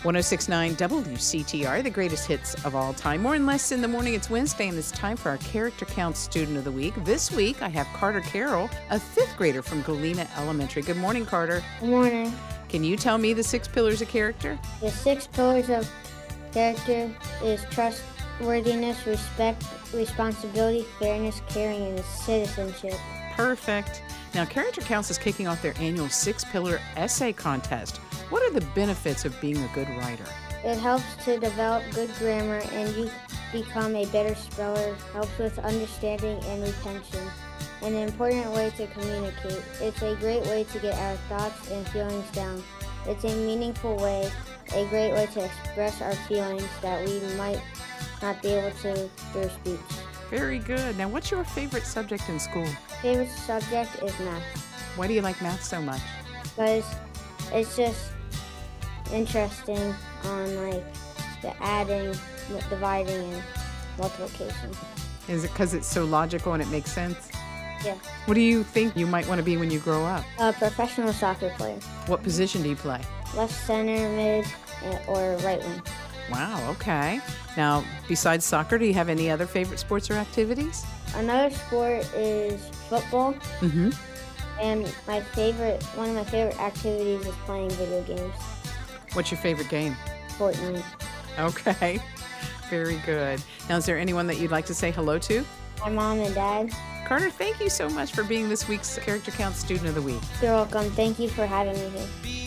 1069 WCTR, the greatest hits of all time. More and less in the morning. It's Wednesday, and it's time for our Character Counts Student of the Week. This week, I have Carter Carroll, a fifth grader from Galena Elementary. Good morning, Carter. Good morning. Can you tell me the 6 pillars of character? The 6 pillars of character is trustworthiness, respect, responsibility, fairness, caring, and citizenship. Perfect. Now, Character Counts is kicking off their annual 6-pillar essay contest. What are the benefits of being a good writer? It helps to develop good grammar and you become a better speller, helps with understanding and retention. An important way to communicate. It's a great way to get our thoughts and feelings down. It's a meaningful way, a great way to express our feelings that we might not be able to through speech. Very good. Now, what's your favorite subject in school? Favorite subject is math. Why do you like math so much? Because it's just interesting on the adding, dividing, and multiplication. Is it because it's so logical and it makes sense? Yeah. What do you think you might want to be when you grow up? A professional soccer player. What position do you play? Left center, mid, or right wing. Wow, okay. Now, besides soccer, do you have any other favorite sports or activities? Another sport is football. Mm-hmm. And one of my favorite activities is playing video games. What's your favorite game? Fortnite. Okay, very good. Now, is there anyone that you'd like to say hello to? My mom and dad. Carter, thank you so much for being this week's Character Counts Student of the Week. You're welcome. Thank you for having me here.